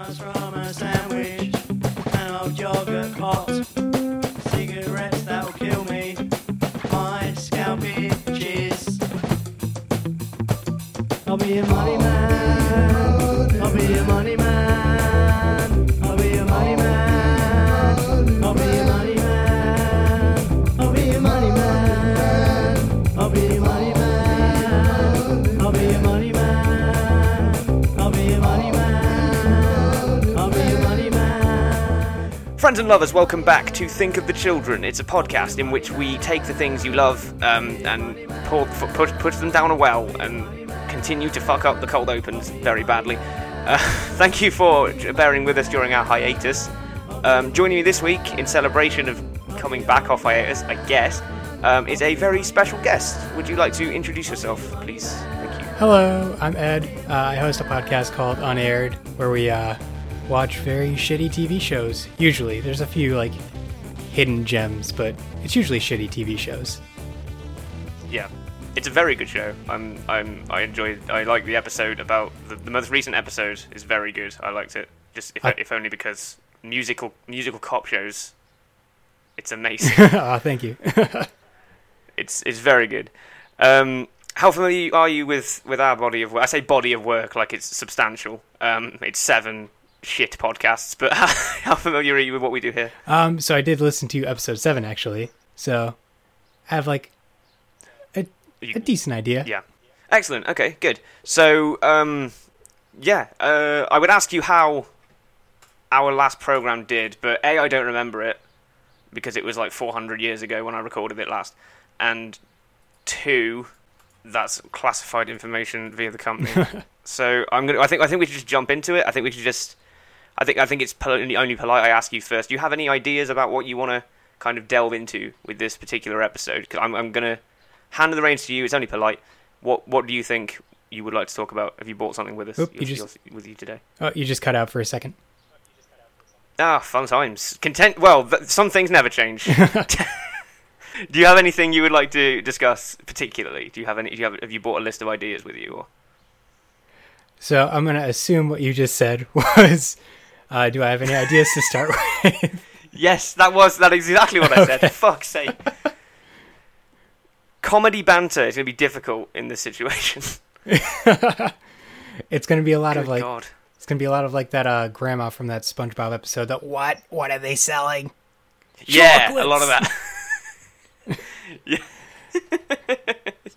Donuts from a sandwich, an old yogurt pot, cigarettes that will kill me, my scalp itches. I'll be a money man, I'll be a money man, I'll be a money man, I'll be a money man, I'll be a money man, I'll be a money man, I'll be a money man, I'll be a money man, I'll be a money man. Friends and lovers, welcome back to Think of the Children. It's a podcast in which we take the things you love and push them down a well and continue to fuck up the cold opens very badly. Thank you for bearing with us during our hiatus. Joining me this week in celebration of coming back off hiatus, I guess, is a very special guest. Would you like to introduce yourself, please? Thank you. Hello, I'm Ed. I host a podcast called Unaired, where we watch very shitty TV shows. Usually, there's a few like hidden gems, but it's usually shitty TV shows. Yeah. It's a very good show. I like the episode about the most recent episode is very good. I liked it. Just if only because musical cop shows. It's amazing. Oh, thank you. It's very good. How familiar are you with our body of work? I say body of work like it's substantial. It's 7 shit podcasts, but how familiar are you with what we do here? So I did listen to episode 7 actually. So I have like a decent idea. Yeah. Excellent. Okay, good. So, I would ask you how our last program did, but A, I don't remember it, because it was like 400 years ago when I recorded it last, and 2, that's classified information via the company. So I think we should just jump into it. I think it's only polite I ask you first. Do you have any ideas about what you want to kind of delve into with this particular episode? Because I'm going to hand the reins to you. It's only polite. What do you think you would like to talk about? Have you bought something with us with you today? Oh, you just cut out for a second. Fun times. Well, some things never change. Do you have anything you would like to discuss particularly? Have you bought a list of ideas with you? Or? So I'm going to assume what you just said was, do I have any ideas to start with? Yes, that is exactly what I said. For fuck's sake. Comedy banter is going to be difficult in this situation. It's going to be a lot of like... God. It's going to be a lot of like that grandma from that SpongeBob episode. That what are they selling? Yeah, Chocolates! A lot of that. Yeah.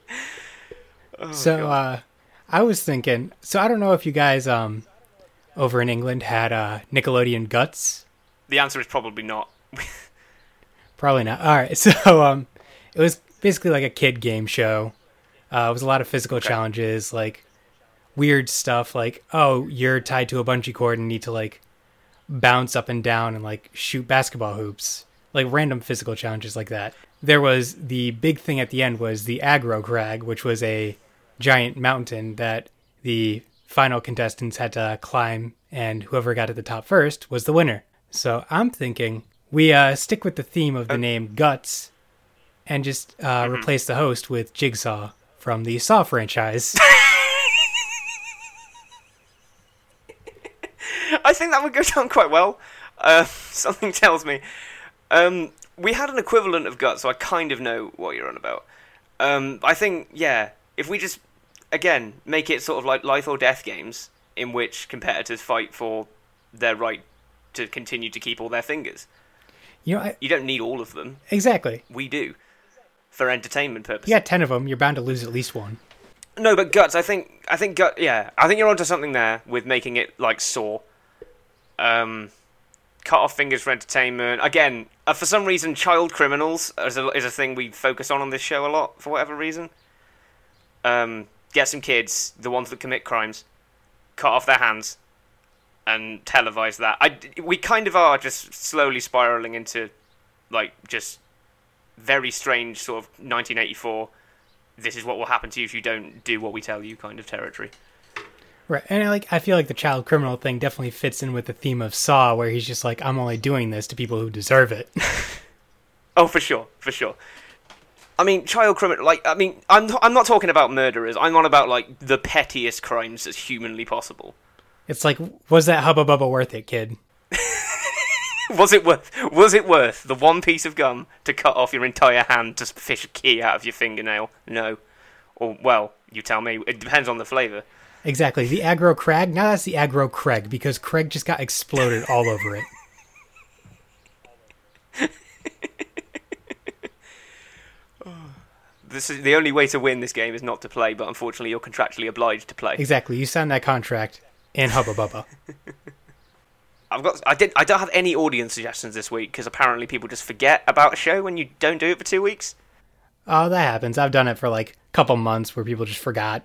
I was thinking... So I don't know if you guys over in England had Nickelodeon Guts. The answer is probably not. Probably not. All right, so it was basically like a kid game show. It was a lot of physical challenges, like weird stuff like, oh, you're tied to a bungee cord and need to like bounce up and down and like shoot basketball hoops, like random physical challenges like that. There was the big thing at the end was the Aggro Crag, which was a giant mountain that the final contestants had to climb, and whoever got to the top first was the winner. So I'm thinking we stick with the theme of the name Guts and just replace the host with Jigsaw from the Saw franchise. I think that would go down quite well. Something tells me. We had an equivalent of Guts, so I kind of know what you're on about. I think, if we just, again, make it sort of like life or death games in which competitors fight for their right to continue to keep all their fingers. You don't need all of them. Exactly. We do. For entertainment purposes. You got 10 of them, you're bound to lose at least one. No, but Guts, I think you're onto something there with making it like Saw. Cut off fingers for entertainment. Again, for some reason, child criminals is a thing we focus on this show a lot, for whatever reason. Get some kids, the ones that commit crimes, cut off their hands, and televise that. We kind of are just slowly spiraling into, like, just very strange sort of 1984, this is what will happen to you if you don't do what we tell you kind of territory. Right, and I feel like the child criminal thing definitely fits in with the theme of Saw, where he's just like, I'm only doing this to people who deserve it. Oh, for sure. I mean, child criminal, I'm not talking about murderers. I'm on about, like, the pettiest crimes as humanly possible. It's like, was that Hubba Bubba worth it, kid? Was it worth the one piece of gum to cut off your entire hand to fish a key out of your fingernail? No. Or, well, you tell me. It depends on the flavour. Exactly. The Aggro Crag, now that's the Aggro Craig, because Craig just got exploded all over it. This is the only way to win this game is not to play, but unfortunately you're contractually obliged to play. Exactly. You signed that contract in Hubba Bubba. I don't have any audience suggestions this week because apparently people just forget about a show when you don't do it for 2 weeks. Oh, that happens. I've done it for like a couple months where people just forgot.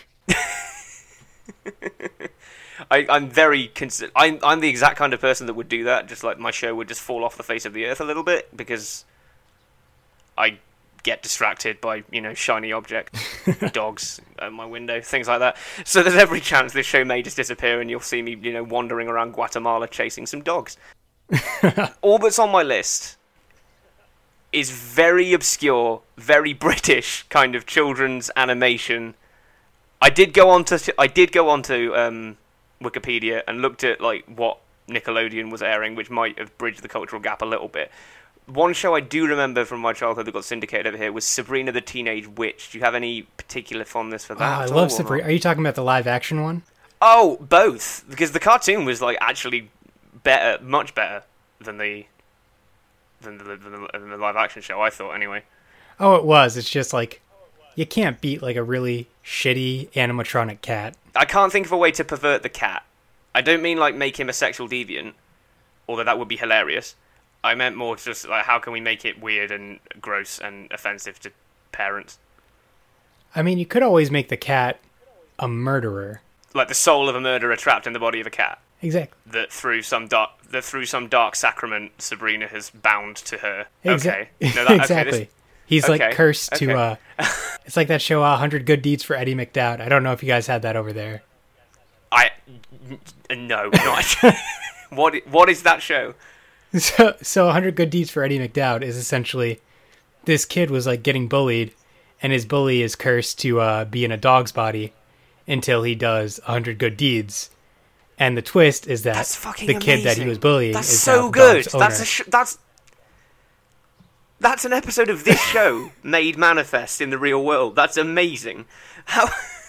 I'm the exact kind of person that would do that. Just like my show would just fall off the face of the earth a little bit because I get distracted by, shiny objects, dogs at my window, things like that. So there's every chance this show may just disappear and you'll see me, wandering around Guatemala chasing some dogs. All that's on my list is very obscure, very British kind of children's animation. I did go onto Wikipedia and looked at like what Nickelodeon was airing, which might have bridged the cultural gap a little bit. One show I do remember from my childhood that got syndicated over here was Sabrina the Teenage Witch. Do you have any particular fondness for that? I love Sabrina. Are you talking about the live action one? Oh, both. Because the cartoon was like actually better, much better than the live action show, I thought anyway. Oh, it was. It's just like you can't beat like a really shitty animatronic cat. I can't think of a way to pervert the cat. I don't mean like make him a sexual deviant, although that would be hilarious. I meant more just like how can we make it weird and gross and offensive to parents? I mean, you could always make the cat a murderer. Like the soul of a murderer trapped in the body of a cat. Exactly. That through some dark sacrament Sabrina has bound to her. Okay. No, exactly. Okay, He's like cursed okay. to it's like that show 100 Good Deeds for Eddie McDowd. I don't know if you guys had that over there. No, not. What is that show? So 100 Good Deeds for Eddie McDowd is essentially this kid was like getting bullied, and his bully is cursed to be in a dog's body until he does 100 good deeds. And the twist is that the kid that he was bullying that's is so now the good. Dog's owner. That's an episode of this show made manifest in the real world. That's amazing. How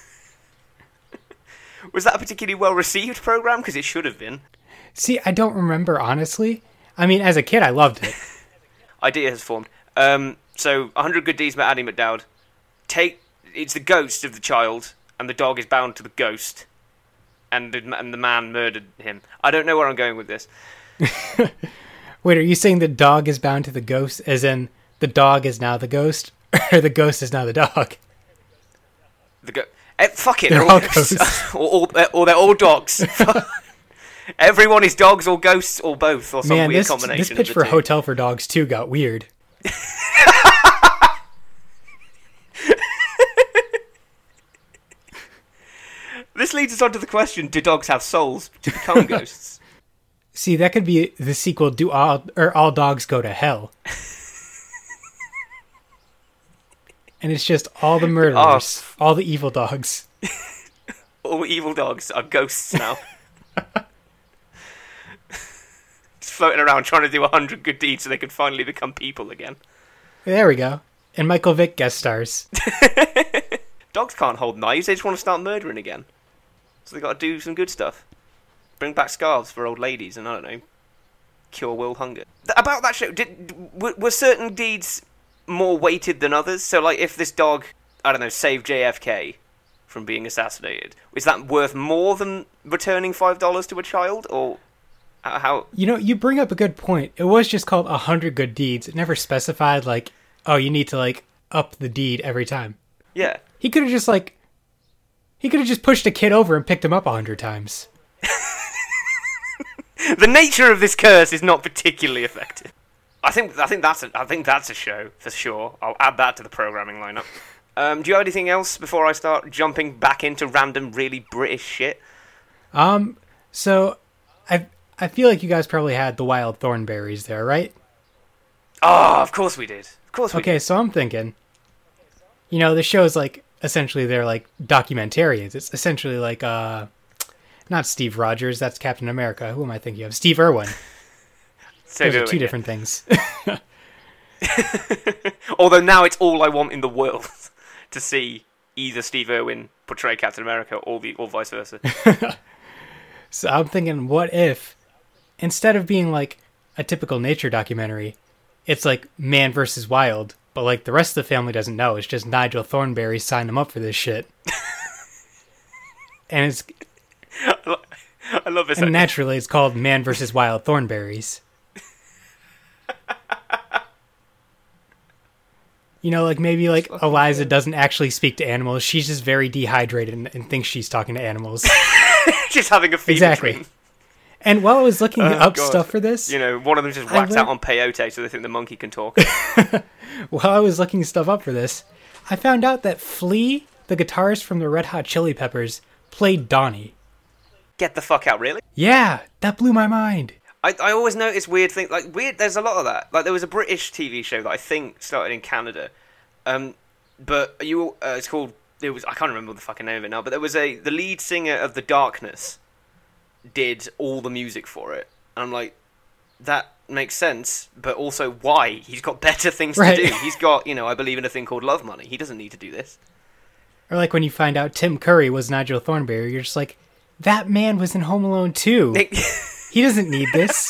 was that a particularly well received program? Because it should have been. See, I don't remember honestly. I mean, as a kid, I loved it. Idea has formed. So 100 Good Deeds by Andy McDowd. It's the ghost of the child, and the dog is bound to the ghost, and the man murdered him. I don't know where I'm going with this. Wait, are you saying the dog is bound to the ghost, as in the dog is now the ghost, or the ghost is now the dog? Fuck it, they're all ghosts. or they're all dogs. Everyone is dogs or ghosts or both, or some weird combination. This pitch of for two. Hotel for Dogs 2 got weird. This leads us on to the question, do dogs have souls to become ghosts? See, that could be the sequel, Do All Dogs Go to Hell? And it's just all the murderers, all the evil dogs. All evil dogs are ghosts now. Just floating around trying to do 100 good deeds so they could finally become people again. There we go. And Michael Vick guest stars. Dogs can't hold knives, they just want to start murdering again. So they got to do some good stuff. Bring back scarves for old ladies and, I don't know, cure world hunger. About that show, were certain deeds more weighted than others? So, like, if this dog, I don't know, saved JFK from being assassinated, is that worth more than returning $5 to a child? Or how? You know, you bring up a good point. It was just called 100 Good Deeds. It never specified, like, oh, you need to, like, up the deed every time. Yeah. He could have just, like, pushed a kid over and picked him up 100 times. The nature of this curse is not particularly effective. I think that's a show for sure. I'll add that to the programming lineup. Do you have anything else before I start jumping back into random, really British shit? So I feel like you guys probably had the Wild Thornberries there, right? Oh, of course we did. Of course we did. Okay, so I'm thinking, you know, the show's like essentially they're like documentarians. It's essentially like Not Steve Rogers, that's Captain America. Who am I thinking of? Steve Irwin. So Those are two different things. Although now it's all I want in the world to see either Steve Irwin portray Captain America or vice versa. So I'm thinking, what if, instead of being like a typical nature documentary, it's like Man vs. Wild, but like the rest of the family doesn't know. It's just Nigel Thornberry signed them up for this shit. And it's... I love this. And naturally, it's called Man vs. Wild Thornberries. You know, like maybe like Eliza doesn't actually speak to animals. She's just very dehydrated and thinks she's talking to animals. Just having a fever dream. And while I was looking up stuff for this... You know, one of them just whacked out on peyote so they think the monkey can talk. While I was looking stuff up for this, I found out that Flea, the guitarist from the Red Hot Chili Peppers, played Donnie. Get the fuck out, really? Yeah, that blew my mind. I always notice weird things, like there's a lot of that. Like there was a British TV show that I think started in Canada, but it's called, I can't remember the fucking name of it now, but there was the lead singer of The Darkness did all the music for it, and I'm like, that makes sense, but also why? He's got better things to do. He's got, I believe in a thing called Love Money. He doesn't need to do this. Or like when you find out Tim Curry was Nigel Thornberry, you're just like, that man was in Home Alone 2. He doesn't need this.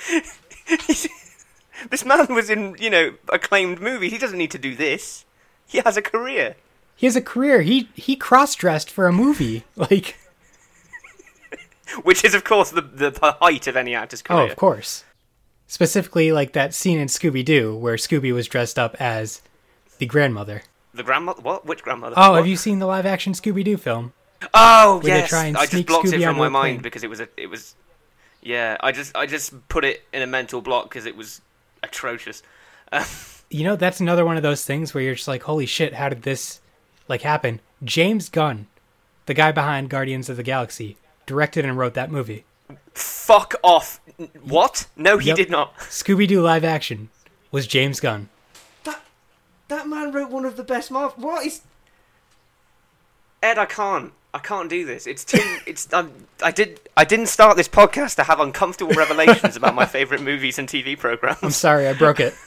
This man was in, acclaimed movies. He doesn't need to do this. He has a career. He has a career. He cross-dressed for a movie. Like, which is, of course, the height of any actor's career. Oh, of course. Specifically, like that scene in Scooby-Doo where Scooby was dressed up as the grandmother. The grandmother? What? Which grandmother? Oh, what? Have you seen the live-action Scooby-Doo film? Oh, where yes. They try and I just blocked Scooby it from my mind mind because it was. Yeah, I just put it in a mental block because it was atrocious. That's another one of those things where you're just like, holy shit, how did this happen? James Gunn, the guy behind Guardians of the Galaxy, directed and wrote that movie. Fuck off. What? No, he did not. Scooby-Doo live action was James Gunn. That man wrote one of the best Marvel. What is? Ed, I can't do this. It's too. I didn't start this podcast to have uncomfortable revelations about my favorite movies and TV programs. I'm sorry, I broke it.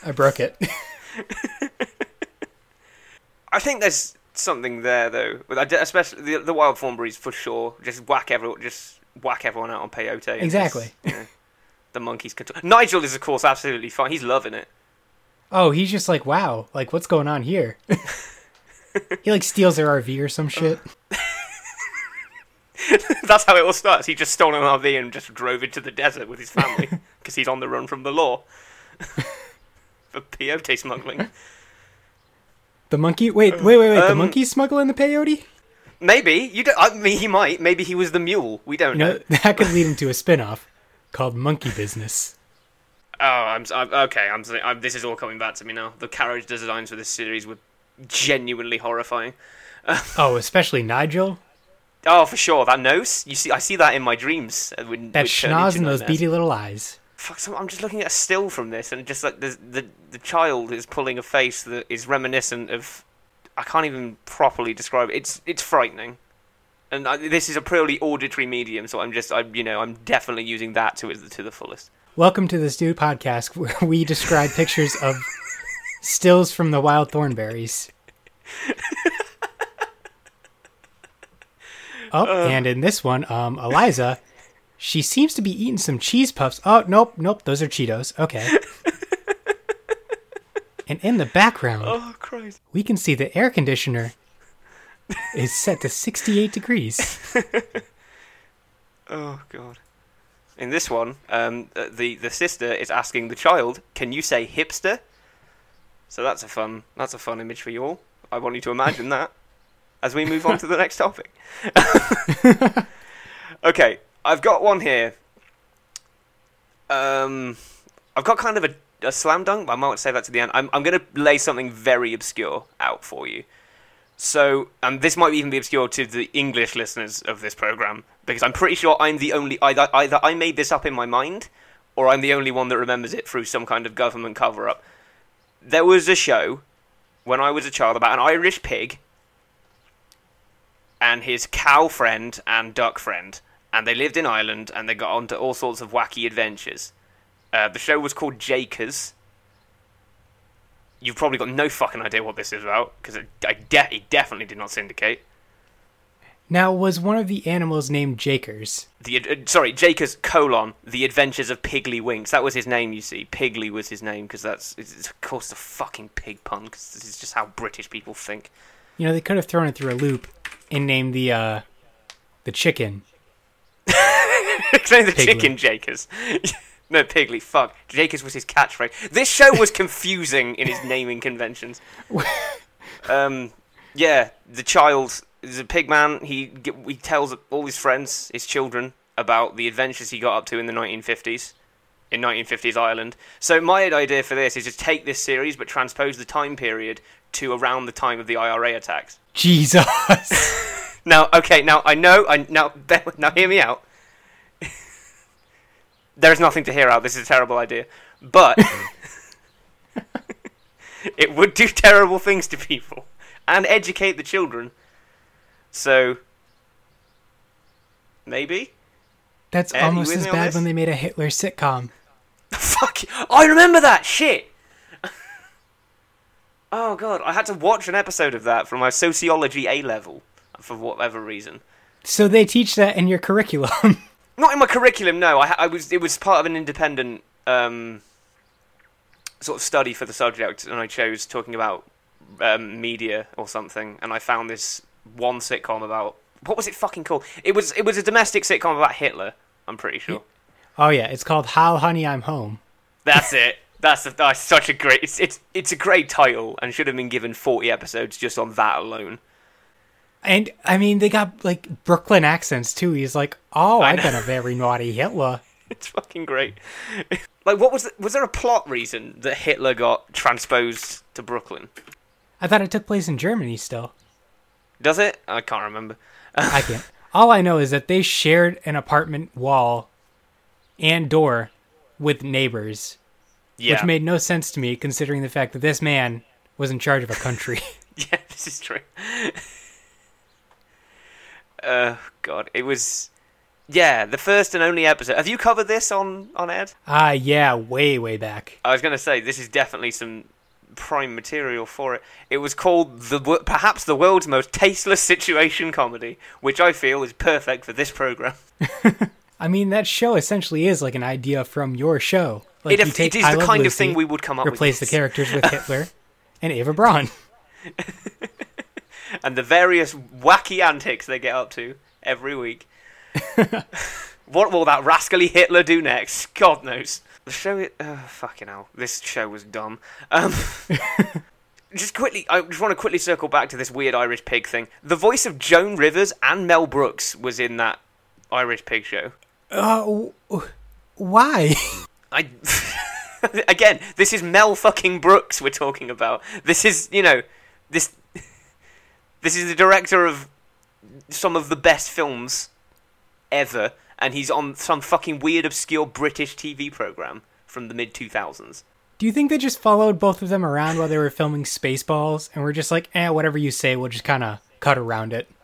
I think there's something there though, especially the Wild Thornberries for sure. Just whack everyone out on peyote. Exactly. The monkeys can talk. Nigel is of course absolutely fine. He's loving it. Oh, he's just like, wow, like what's going on here? He steals their RV or some shit. That's how it all starts. He just stole an RV and just drove into the desert with his family because he's on the run from the law for peyote smuggling. The monkey? Wait. The monkey smuggling the peyote? Maybe you don't. I mean, he might. Maybe he was the mule. We don't know. That could lead into a spin-off called Monkey Business. Oh, I'm okay. This is all coming back to me now. The character designs for this series were genuinely horrifying. Especially Nigel. Oh, for sure. That nose. I see that in my dreams. That schnoz and those beady little eyes. Fuck! So I'm just looking at a still from this, and just like the child is pulling a face that is reminiscent of. I can't even properly describe it. It's frightening, and this is a purely auditory medium, so I'm definitely using that to the fullest. Welcome to this new podcast where we describe pictures of stills from the Wild Thornberries. And in this one, Eliza, she seems to be eating some cheese puffs. Oh, nope, those are Cheetos. Okay. And in the background, we can see the air conditioner is set to 68 degrees. Oh, God. In this one, the sister is asking the child, "Can you say hipster?" So that's a fun image for you all. I want you to imagine that as we move on to the next topic. Okay, I've got one here. I've got kind of a slam dunk, but I might save that to the end. I'm going to lay something very obscure out for you. So, this might even be obscure to the English listeners of this program, because I'm pretty sure I'm the only... Either I made this up in my mind, or I'm the only one that remembers it through some kind of government cover-up. There was a show, when I was a child, about an Irish pig, and his cow friend and duck friend. and they lived in Ireland, and they got onto all sorts of wacky adventures. The show was called Jakers. You've probably got no fucking idea what this is about, because it definitely did not syndicate. Now, was one of the animals named Jakers? Jakers, The Adventures of Piggly Winks. That was his name, you see. Piggly was his name, because it's of course a fucking pig pun, because this is just how British people think. You know, they could have thrown it through a loop and named the chicken. The chicken Jakers. No, Piggly, fuck. Jakers was his catchphrase. This show was confusing in his naming conventions. Yeah, the child is a pig man. He tells all his friends, his children, about the adventures he got up to in the 1950s. In 1950s Ireland. So my idea for this is to take this series, but transpose the time period to around the time of the IRA attacks. Jesus. Now hear me out. There's nothing to hear out. This is a terrible idea. But it would do terrible things to people and educate the children. So, maybe? That's Ed, almost as bad when they made a Hitler sitcom. Fuck! I remember that! Shit! Oh god, I had to watch an episode of that from my sociology A-level, for whatever reason. So they teach that in your curriculum? Not in my curriculum, no. It was part of an independent sort of study for the subject, and I chose talking about media or something, and I found this one sitcom about... What was it fucking called? It was a domestic sitcom about Hitler, I'm pretty sure. Oh yeah, it's called How Honey I'm Home. That's it. That's such a great... It's a great title, and should have been given 40 episodes just on that alone. And, I mean, they got, like, Brooklyn accents, too. He's like, I've been a very naughty Hitler. It's fucking great. Like, was there a plot reason that Hitler got transposed to Brooklyn? I thought it took place in Germany still. Does it? I can't remember. I can't. All I know is that they shared an apartment wall and door with neighbors. Yeah. Which made no sense to me, considering the fact that this man was in charge of a country. Yeah, this is true. God, it was... Yeah, the first and only episode. Have you covered this on Ed? Yeah, way back. I was going to say, this is definitely some prime material for it. It was called perhaps the world's most tasteless situation comedy, which I feel is perfect for this program. I mean, that show essentially is like an idea from your show. Like, it is the kind Lucy, of thing we would come up with. Replace the characters with Hitler and Eva Braun. And the various wacky antics they get up to every week. What will that rascally Hitler do next? God knows. The show... fucking hell. This show was dumb. I just want to quickly circle back to this weird Irish pig thing. The voice of Joan Rivers and Mel Brooks was in that Irish pig show. Why? Again, this is Mel fucking Brooks we're talking about. This is, this is the director of some of the best films ever, and he's on some fucking weird, obscure British TV program from the mid-2000s. Do you think they just followed both of them around while they were filming Spaceballs, and were just like, whatever you say, we'll just kind of cut around it?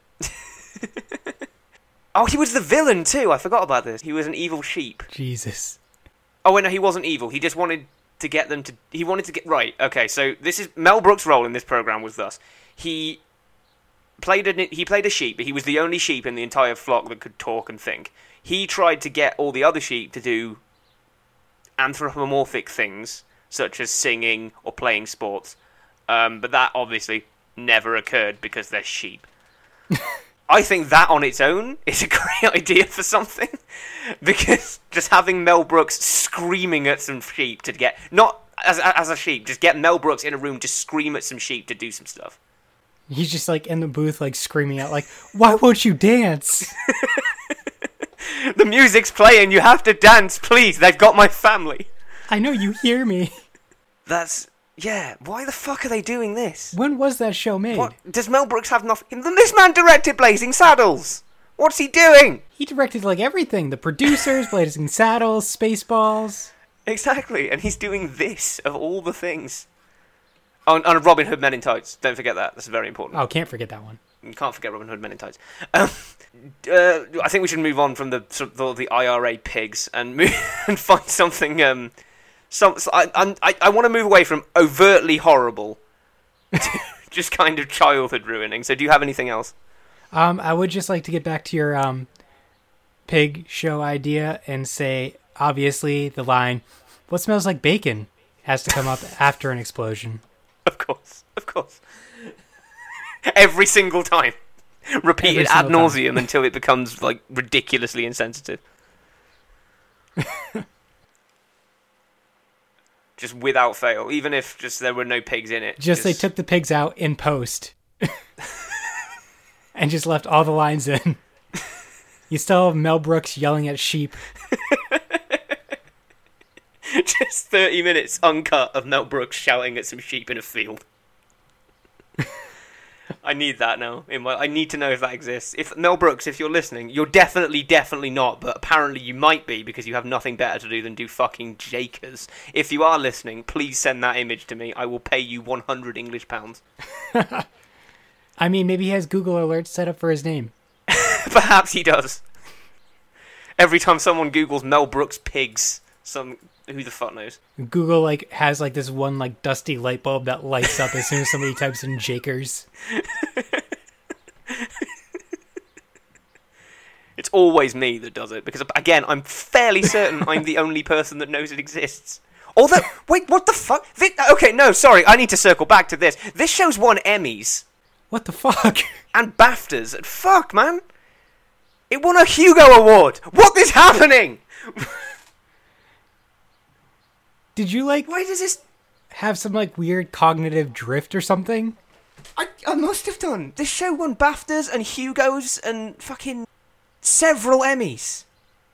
Oh, he was the villain too, I forgot about this. He was an evil sheep. Jesus. Oh, wait, no, he wasn't evil. He just wanted to get them to... He wanted to get... Right, okay, so this is... Mel Brooks' role in this program was thus. He played a sheep, but he was the only sheep in the entire flock that could talk and think. He tried to get all the other sheep to do anthropomorphic things, such as singing or playing sports. But that obviously never occurred because they're sheep. I think that on its own is a great idea for something. Because just having Mel Brooks screaming at some sheep to get... Not as a sheep, just get Mel Brooks in a room to scream at some sheep to do some stuff. He's just like in the booth like screaming out like, why won't you dance? The music's playing, you have to dance, please, they've got my family. I know you hear me. That's... Yeah, why the fuck are they doing this? When was that show made? What? Does Mel Brooks have nothing... This man directed Blazing Saddles! What's he doing? He directed like everything. The producers, Blazing Saddles, Spaceballs. Exactly, and he's doing this, of all the things. Oh, and Robin Hood Men in Tights. Don't forget that. That's very important. Oh, can't forget that one. You can't forget Robin Hood Men in Tights. I think we should move on from the IRA pigs and and find something. I want to move away from overtly horrible, to just kind of childhood ruining. So, do you have anything else? I would just like to get back to your pig show idea and say, obviously, the line, "What smells like bacon?" has to come up after an explosion. Of course. Every single time. Repeated ad nauseum until it becomes, like, ridiculously insensitive. Just without fail. Even if just there were no pigs in it. Just they took the pigs out in post. And just left all the lines in. You still have Mel Brooks yelling at sheep. Just 30 minutes uncut of Mel Brooks shouting at some sheep in a field. I need that now. I need to know if that exists. If Mel Brooks, if you're listening, you're definitely not, but apparently you might be because you have nothing better to do than do fucking Jakers. If you are listening, please send that image to me. I will pay you 100 English pounds. I mean, maybe he has Google Alerts set up for his name. Perhaps he does. Every time someone Googles Mel Brooks pigs, who the fuck knows? Google has this one dusty light bulb that lights up as soon as somebody types in Jakers. It's always me that does it because again, I'm fairly certain I'm the only person that knows it exists. Although, wait, what the fuck? Okay, no, sorry, I need to circle back to this. This show's won Emmys. What the fuck? And BAFTAs. Fuck, man. It won a Hugo Award. What is happening? Did you Why does this have some weird cognitive drift or something? I must have done. This show won BAFTAs and Hugos and fucking several Emmys.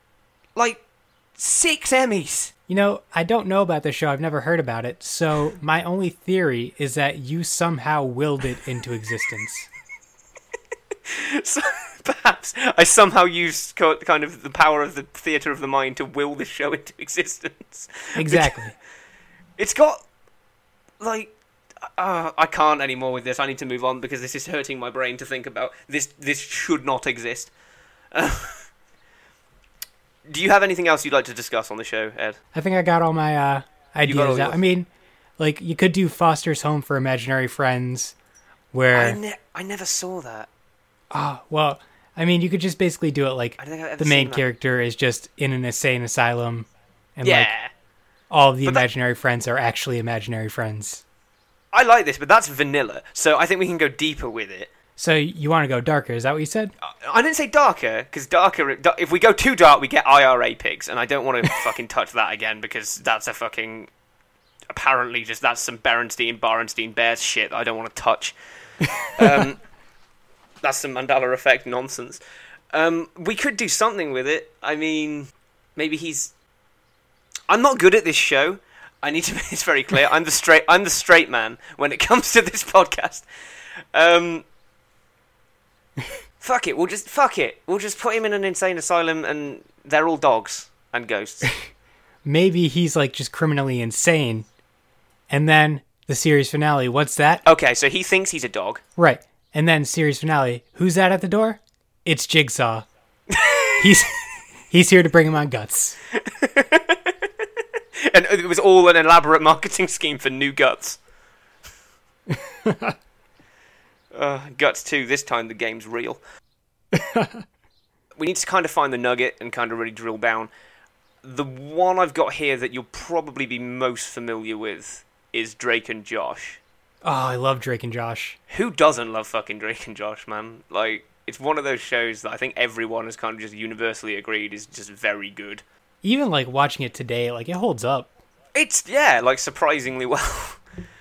6 Emmys. I don't know about this show. I've never heard about it. So my only theory is that you somehow willed it into existence. So, perhaps I somehow used kind of the power of the theatre of the mind to will this show into existence. Exactly. It's got, I can't anymore with this. I need to move on because this is hurting my brain to think about. This should not exist. Do you have anything else you'd like to discuss on the show, Ed? I think I got all my ideas out. I mean, you could do Foster's Home for Imaginary Friends, where... I never saw that. Well, I mean, you could just basically do it I don't think I've ever the main seen that. character is just in an insane asylum, and Yeah. all of the imaginary friends are actually imaginary friends. I like this, but that's vanilla, so I think we can go deeper with it. So you want to go darker, is that what you said? I didn't say darker, because if we go too dark, we get IRA pigs, and I don't want to fucking touch that again, because that's a fucking... Apparently, that's some Berenstein Bears shit that I don't want to touch. That's some Mandela Effect nonsense. We could do something with it. I mean, maybe he's... I'm not good at this show. I need to make this very clear. I'm the straight man when it comes to this podcast. Fuck it. We'll just put him in an insane asylum, and they're all dogs and ghosts. Maybe he's just criminally insane, and then the series finale. What's that? Okay, so he thinks he's a dog. Right. And then series finale, who's that at the door? It's Jigsaw. He's here to bring him on Guts. And it was all an elaborate marketing scheme for new Guts. Guts 2, this time the game's real. We need to kind of find the nugget and kind of really drill down. The one I've got here that you'll probably be most familiar with is Drake and Josh. Oh, I love Drake and Josh. Who doesn't love fucking Drake and Josh, man? It's one of those shows that I think everyone has kind of just universally agreed is just very good. Even watching it today, it holds up. It's surprisingly well.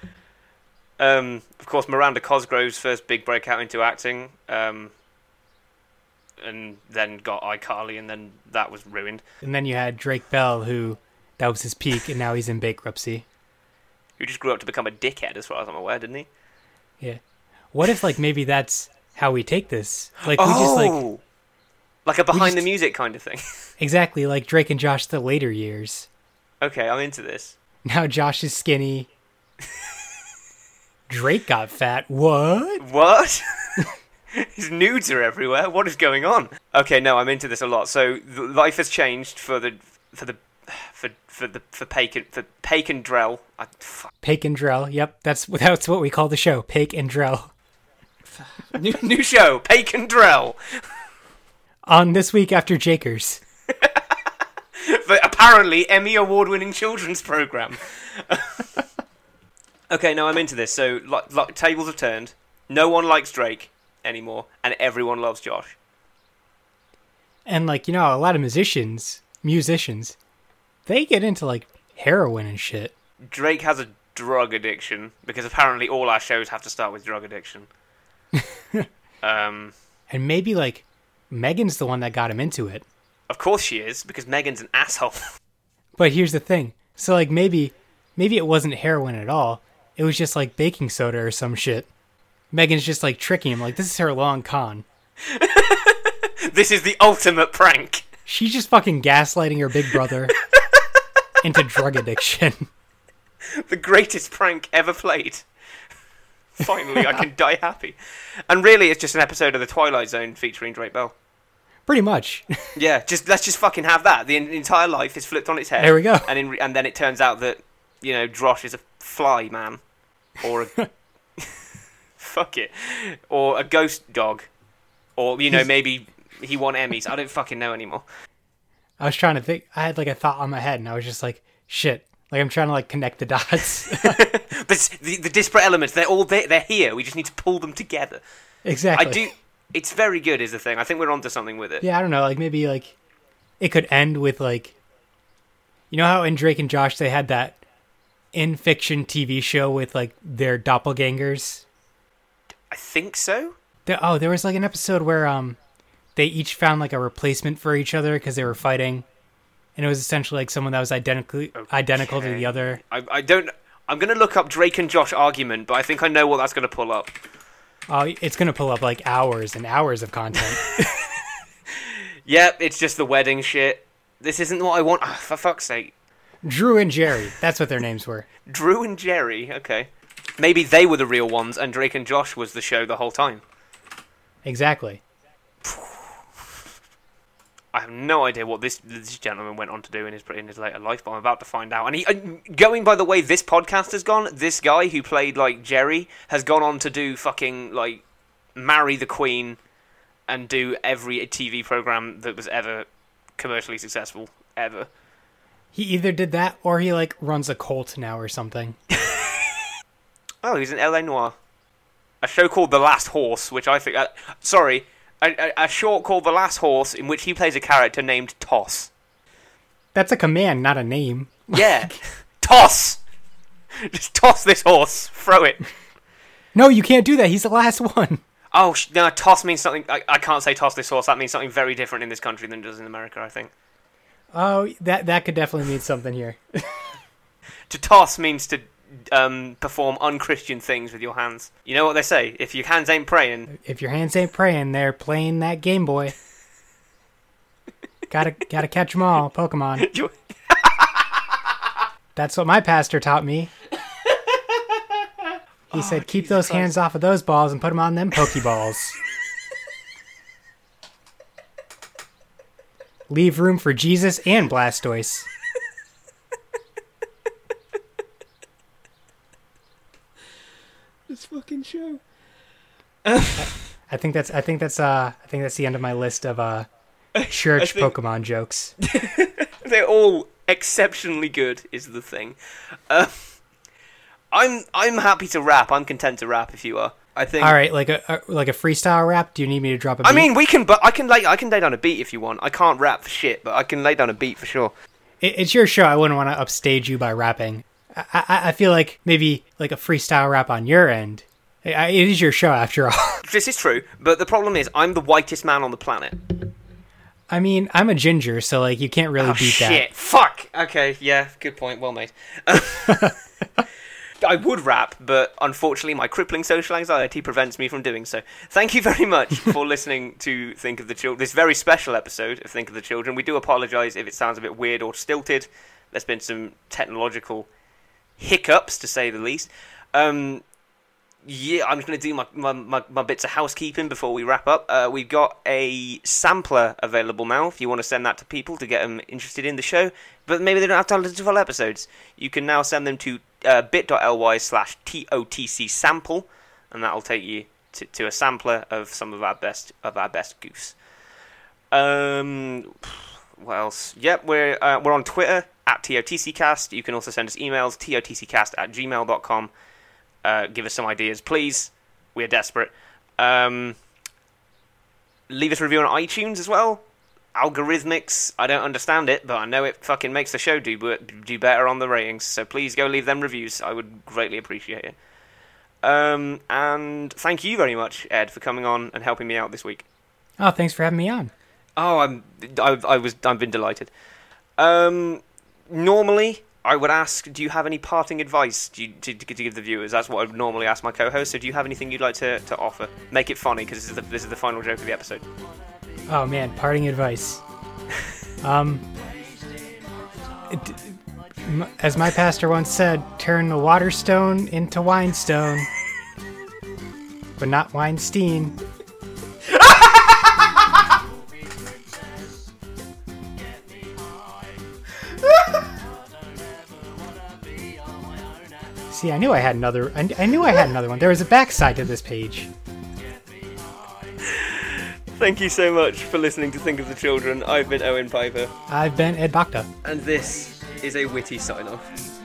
Of course, Miranda Cosgrove's first big breakout into acting, and then got iCarly, and then that was ruined. And then you had Drake Bell, that was his peak, and now he's in bankruptcy. Who just grew up to become a dickhead, as far as I'm aware, didn't he? Yeah. What if, maybe that's how we take this? Like a behind the music kind of thing. Exactly, like Drake and Josh the later years. Okay, I'm into this. Now Josh is skinny. Drake got fat. What? What? His nudes are everywhere. What is going on? Okay, no, I'm into this a lot. So life has changed for Paik and Drell. Paik and Drell. Yep, that's what we call the show. Paik and Drell. New show, Paik and Drell. On This Week After Jakers. But apparently Emmy award-winning children's program. Okay, no, I'm into this. So tables have turned. No one likes Drake anymore, and everyone loves Josh. And like, a lot of musicians, they get into like heroin and shit. Drake has a drug addiction because apparently all our shows have to start with drug addiction. And maybe like Megan's the one that got him into it. Of course she is, because Megan's an asshole. But here's the thing. So like maybe it wasn't heroin at all. It was just like baking soda or some shit. Megan's just like tricking him, like this is her long con. This is the ultimate prank. She's just fucking gaslighting her big brother into drug addiction. The greatest prank ever played. Finally, I can die happy. And really, it's just an episode of The Twilight Zone featuring Drake Bell. Pretty much. Yeah, let's just fucking have that. The entire life is flipped on its head. There we go. And then it turns out that, Drosh is a fly man. Or a... fuck it. Or a ghost dog. Or, maybe he won Emmys. I don't fucking know anymore. I was trying to think. I had like a thought on my head, and I was just like, shit. Like, I'm trying to like connect the dots. The disparate elements, they're here. We just need to pull them together. Exactly. It's very good, is the thing. I think we're onto something with it. Yeah, I don't know. Like, maybe, like, it could end with, like... You know how in Drake and Josh they had that in-fiction TV show with, like, their doppelgangers? I think so. There was, like, an episode where they each found, like, a replacement for each other because they were fighting. And it was essentially, like, someone that was identical to the other. I'm going to look up Drake and Josh argument, but I think I know what that's going to pull up. Oh, it's going to pull up, like, hours and hours of content. Yep, it's just the wedding shit. This isn't what I want. Oh, for fuck's sake. Drew and Jerry. That's what their names were. Drew and Jerry, okay. Maybe they were the real ones, and Drake and Josh was the show the whole time. Exactly. I have no idea what this gentleman went on to do in his later life, but I'm about to find out. And going by the way this podcast has gone, this guy who played, like, Jerry has gone on to do fucking, like, Marry the Queen and do every TV program that was ever commercially successful, ever. He either did that or he, like, runs a cult now or something. Oh, he's in L.A. Noire. A show called The Last Horse, which I think... A short called The Last Horse, in which he plays a character named Toss. That's a command, not a name. Yeah. Toss! Just toss this horse. Throw it. No, you can't do that. He's the last one. Oh, no, toss means something... I can't say toss this horse. That means something very different in this country than it does in America, I think. Oh, that could definitely mean something here. To toss means to perform unchristian things with your hands. You know what they say? If your hands ain't praying... If your hands ain't praying, they're playing that Game Boy. Gotta catch them all, Pokemon. That's what my pastor taught me. He said, keep those hands off of those balls and put them on them Pokeballs. Leave room for Jesus and Blastoise. This fucking show. I think that's the end of my list of church Pokemon jokes. They're all exceptionally good, is the thing. I'm happy to rap. I'm content to rap if you are. I think. All right, like a freestyle rap. Do you need me to drop a beat? I mean, we can, but I can lay down a beat if you want. I can't rap for shit, but I can lay down a beat for sure. It's your show. I wouldn't want to upstage you by rapping. I feel like maybe like a freestyle rap on your end. It is your show after all. This is true, but the problem is I'm the whitest man on the planet. I mean, I'm a ginger, so like you can't really beat that. Shit! Fuck. Okay, yeah, good point. Well made. I would rap, but unfortunately my crippling social anxiety prevents me from doing so. Thank you very much for listening to Think of the Children, this very special episode of Think of the Children. We do apologise if it sounds a bit weird or stilted. There's been some technological hiccups, to say the least. Yeah, I'm just going to do my bits of housekeeping before we wrap up. We've got a sampler available now if you want to send that to people to get them interested in the show, but maybe they don't have time to listen to full episodes. You can now send them to bit.ly/TOTC sample, and that'll take you to a sampler of some of our best goofs. What else? Yep, we're on Twitter @TOTCcast. You can also send us emails, totccast@gmail.com. Give us some ideas, please. We're desperate. Leave us a review on iTunes as well. Algorithmics, I don't understand it, but I know it fucking makes the show do better on the ratings. So please go leave them reviews. I would greatly appreciate it. And thank you very much, Ed, for coming on and helping me out this week. Oh, thanks for having me on. Oh, I've been delighted. Normally, I would ask, do you have any parting advice to give the viewers? That's what I would normally ask my co-host. So do you have anything you'd like to offer? Make it funny, because this is the final joke of the episode. Oh, man, parting advice. As my pastor once said, turn the water stone into wine stone. But not Weinstein. See, I knew I had another. I knew I had another one. There was a backside to this page. Thank you so much for listening to Think of the Children. I've been Owen Piper. I've been Ed Bakta. And this is a witty sign-off.